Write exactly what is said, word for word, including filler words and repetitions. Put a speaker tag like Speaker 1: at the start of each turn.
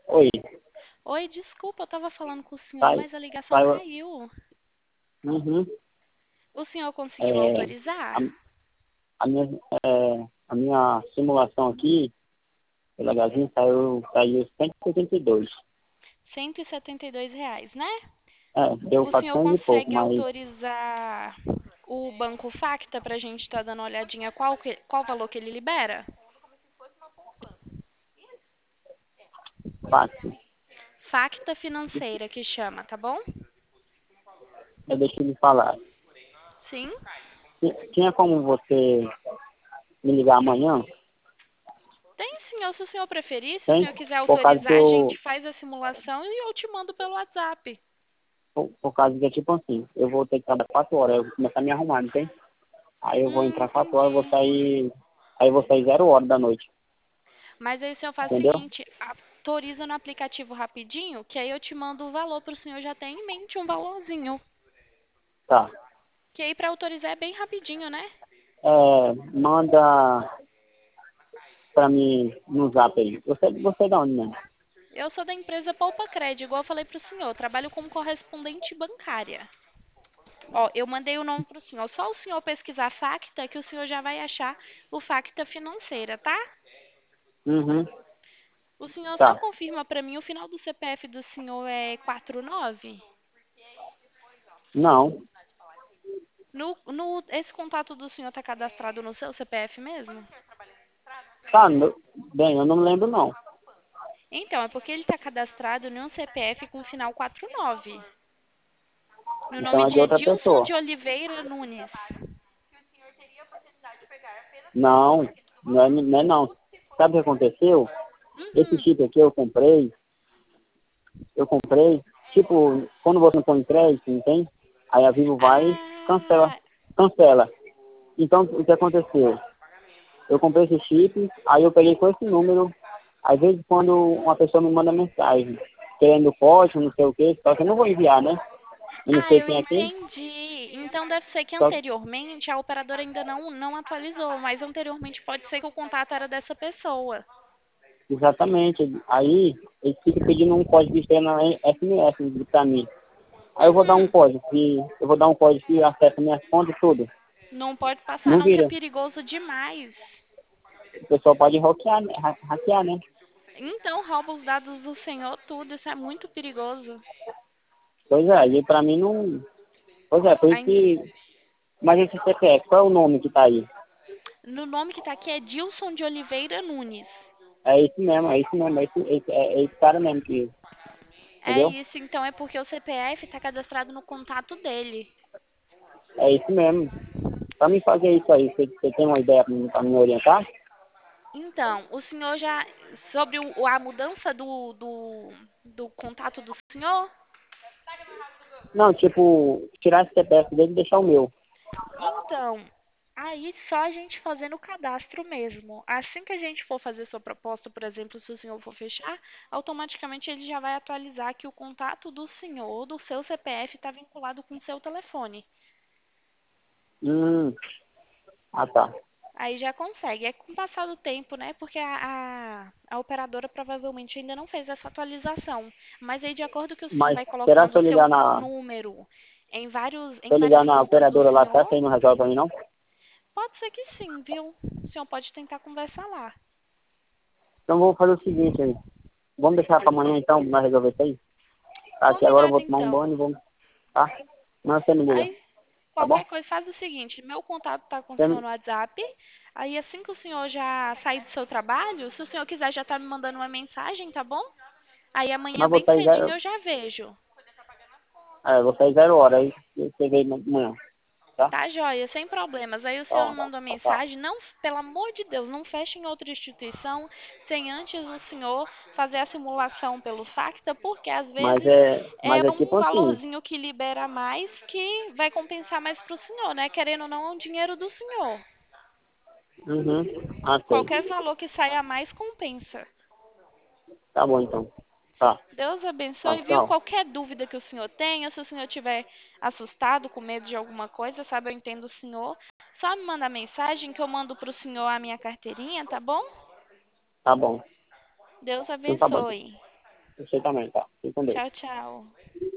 Speaker 1: Oi,
Speaker 2: Oi, desculpa, eu tava falando com o senhor,
Speaker 1: sai,
Speaker 2: mas a ligação
Speaker 1: saiu.
Speaker 2: caiu.
Speaker 1: Uhum.
Speaker 2: O senhor conseguiu
Speaker 1: É, a,
Speaker 2: autorizar?
Speaker 1: a minha, é, a minha simulação aqui, pela Gazin, saiu, saiu cento e setenta e dois.
Speaker 2: Cento e e setenta e dois reais, né?
Speaker 1: É, deu
Speaker 2: O senhor
Speaker 1: quatrocentos e pouco,
Speaker 2: consegue
Speaker 1: mas
Speaker 2: autorizar o Banco Facta pra gente estar dando uma olhadinha qual, que, qual valor que ele libera?
Speaker 1: fácil.
Speaker 2: Facta financeira que chama, tá bom?
Speaker 1: É, deixa eu lhe falar.
Speaker 2: Sim?
Speaker 1: Ti- Tinha como você me ligar amanhã?
Speaker 2: Tem, senhor. Se o senhor preferir, se o
Speaker 1: Tem?
Speaker 2: senhor quiser
Speaker 1: Por causa que
Speaker 2: autorizar, a gente
Speaker 1: eu,
Speaker 2: faz a simulação e eu te mando pelo WhatsApp.
Speaker 1: por, por causa que é tipo assim, eu vou ter que trabalhar quatro horas, eu vou começar a me arrumar, não tem? Aí eu vou
Speaker 2: Hum,
Speaker 1: entrar quatro horas, eu vou
Speaker 2: entendi.
Speaker 1: sair, aí eu vou sair zero hora da noite,
Speaker 2: Mas aí o senhor faz o
Speaker 1: entendeu?
Speaker 2: seguinte, autoriza no aplicativo rapidinho, que aí eu te mando o valor para o senhor já ter em mente um valorzinho.
Speaker 1: Tá.
Speaker 2: Que aí para autorizar é bem rapidinho, né?
Speaker 1: É, manda pra mim no zap aí. Você, você é da onde mesmo?
Speaker 2: Eu sou da empresa Poupa Cred, igual eu falei para o senhor, trabalho como correspondente bancária. Ó, eu mandei o nome para o senhor, só o senhor pesquisar Facta que o senhor já vai achar o Facta financeira, tá?
Speaker 1: Uhum,
Speaker 2: O senhor só
Speaker 1: tá.
Speaker 2: confirma para mim, o final do C P F do senhor é quarenta e nove?
Speaker 1: Não,
Speaker 2: No, no, esse contato do senhor está cadastrado no seu C P F mesmo?
Speaker 1: tá, no- bem, eu não me lembro não.
Speaker 2: Então, é porque ele está cadastrado em um C P F com final quarenta e nove. No nome
Speaker 1: Então é
Speaker 2: de
Speaker 1: de outra
Speaker 2: Edilson
Speaker 1: pessoa.
Speaker 2: de Oliveira Nunes.
Speaker 1: Não, não é, não é não. Sabe o que aconteceu? Esse
Speaker 2: Uhum.
Speaker 1: chip aqui eu comprei, eu comprei, tipo, quando você não põe crédito, não tem? Aí a Vivo vai, cancela,
Speaker 2: Ah,
Speaker 1: cancela. Então, o que aconteceu? Eu comprei esse chip, aí eu peguei com esse número, às vezes quando uma pessoa me manda mensagem, querendo código, não sei o que, só que eu não vou enviar, né? Eu não
Speaker 2: ah,
Speaker 1: sei
Speaker 2: eu
Speaker 1: quem é quem,
Speaker 2: entendi. Então deve ser que
Speaker 1: só
Speaker 2: anteriormente a operadora ainda não, não atualizou, mas anteriormente pode ser que o contato era dessa pessoa.
Speaker 1: exatamente. Aí ele fica pedindo um código de externa S M S pra mim. Aí eu vou dar um
Speaker 2: Uhum.
Speaker 1: código que eu vou dar um código que acessa minhas contas e tudo.
Speaker 2: Não pode passar
Speaker 1: Não
Speaker 2: não, que é
Speaker 1: vira.
Speaker 2: perigoso demais.
Speaker 1: O pessoal pode hackear, né? Ha- hackear, né?
Speaker 2: Então rouba os dados do senhor tudo, isso é muito perigoso.
Speaker 1: Pois é, e pra mim não. Pois é, por isso
Speaker 2: Ai,
Speaker 1: que. Mas esse C P F, qual é o nome que tá aí?
Speaker 2: no nome que tá aqui é Dilson de Oliveira Nunes.
Speaker 1: É esse mesmo, é esse mesmo, é esse, esse- é é esse cara mesmo que.
Speaker 2: É
Speaker 1: Entendeu?
Speaker 2: isso, então é porque o C P F está cadastrado no contato dele.
Speaker 1: É isso mesmo. Pra mim fazer isso aí, você, você tem uma ideia pra mim, pra me orientar?
Speaker 2: Então, o senhor já. Sobre o, a mudança do, do, do contato do senhor?
Speaker 1: Não, tipo, tirar esse C P F dele e deixar o meu.
Speaker 2: Então, aí só a gente fazendo o cadastro mesmo. Assim que a gente for fazer sua proposta, por exemplo, se o senhor for fechar, automaticamente ele já vai atualizar que o contato do senhor, do seu C P F, está vinculado com o seu telefone.
Speaker 1: Hum, ah tá.
Speaker 2: Aí já consegue. É com o passar do tempo, né? Porque a, a, a operadora provavelmente ainda não fez essa atualização. Mas aí, de acordo que o senhor
Speaker 1: Mas
Speaker 2: vai
Speaker 1: será
Speaker 2: colocando
Speaker 1: se
Speaker 2: o
Speaker 1: eu
Speaker 2: seu
Speaker 1: ligar na.
Speaker 2: número em vários,
Speaker 1: Se
Speaker 2: em
Speaker 1: eu
Speaker 2: várias
Speaker 1: ligar na
Speaker 2: contas do
Speaker 1: operadora lá, será
Speaker 2: senhor,
Speaker 1: que aí não resolve pra mim não?
Speaker 2: pode ser que sim, viu? O senhor pode tentar conversar lá.
Speaker 1: Então vou fazer o seguinte aí. Vamos deixar pra amanhã então, pra nós resolver isso aí? Tá, que agora eu
Speaker 2: Combinado,
Speaker 1: vou tomar um
Speaker 2: então.
Speaker 1: banho e vou. Tá? Mas você me liga,
Speaker 2: Aí,
Speaker 1: tá bom?
Speaker 2: qualquer coisa, faz o seguinte: meu contato está com o
Speaker 1: Você
Speaker 2: senhor
Speaker 1: me-
Speaker 2: no WhatsApp. Aí, assim que o senhor já sair do seu trabalho, se o senhor quiser já tá me mandando uma mensagem, tá bom? Aí, amanhã,
Speaker 1: Mas vou
Speaker 2: bem
Speaker 1: sair
Speaker 2: cedinho,
Speaker 1: zero.
Speaker 2: eu já vejo.
Speaker 1: É, vou sair zero hora, aí você veio amanhã, tá?
Speaker 2: Tá, joia, sem problemas. Aí o senhor
Speaker 1: Ó,
Speaker 2: me manda uma
Speaker 1: tá, tá.
Speaker 2: mensagem. Não, pelo amor de Deus, não feche em outra instituição sem antes o senhor fazer a simulação pelo Facta, porque às
Speaker 1: Mas
Speaker 2: vezes
Speaker 1: é.
Speaker 2: é
Speaker 1: Mas é
Speaker 2: um
Speaker 1: tipo assim.
Speaker 2: valorzinho que libera mais que vai compensar mais pro senhor, né? Querendo ou não, é um dinheiro do senhor.
Speaker 1: Uhum. Ah, sei.
Speaker 2: Qualquer valor que saia a mais compensa.
Speaker 1: Tá bom então. Tá.
Speaker 2: Deus
Speaker 1: Tá,
Speaker 2: abençoe, viu?
Speaker 1: tchau.
Speaker 2: Qualquer dúvida que o senhor tenha, se o senhor estiver assustado, com medo de alguma coisa, sabe, eu entendo o senhor. Só me manda mensagem que eu mando pro senhor a minha carteirinha, tá bom?
Speaker 1: Tá bom.
Speaker 2: Deus
Speaker 1: Então tá bom.
Speaker 2: abençoe.
Speaker 1: Você também, tá? Fique com Deus.
Speaker 2: Tchau, tchau.